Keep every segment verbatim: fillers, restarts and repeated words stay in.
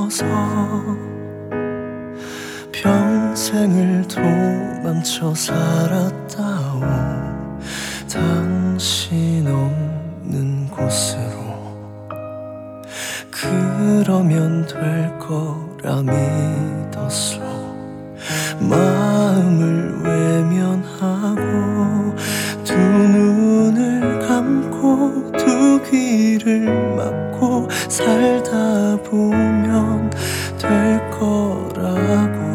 있어서 평생을 도망쳐 살았다오. 당신 없는 곳으로. 그러면 될 거라 믿었어. 마음을 외면하고 두 눈을 감고 두 귀를 막고 살다 보면 될 거라고.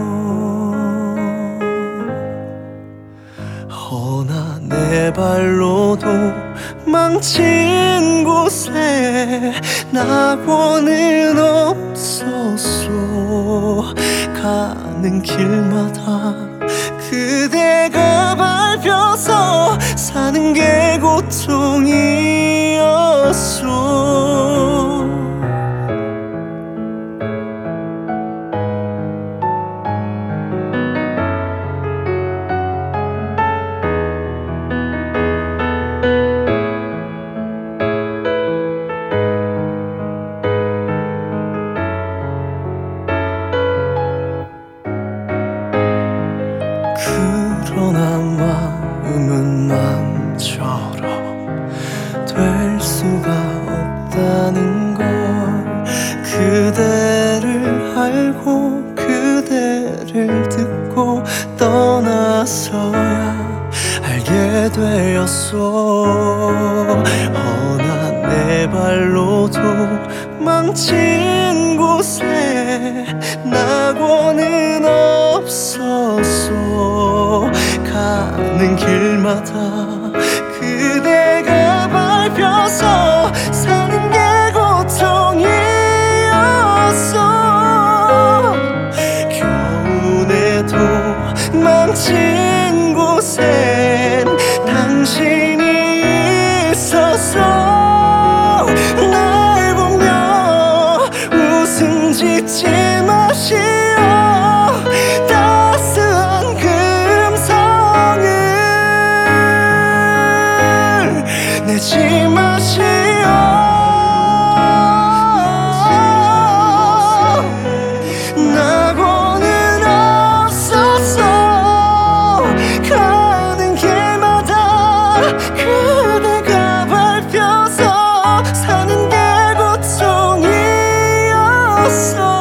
허나 내 발로도 망친 곳에 낙원은 없었어. 가는 길마다 그대가 밟혀서 사는 게 고통이었어. 그러나 마음은 마음처럼 될 수가 없다는 걸 그대를 알고 그대를 듣고 떠나서야 알게 되었어. 허나 내 발로도 망친 곳에 낙원은 없었어. 가는 길마다 그대가 밟혀서 사는 게 고통이었어. 겨우내도 망친 곳엔 당신이 있어서 날 보며 웃음 짓지 마시오. 따스한 금성을 내지 마시오. 낙원은 없었어. 가는 길마다 그대가 밟혀서 사는 게 고통이었어.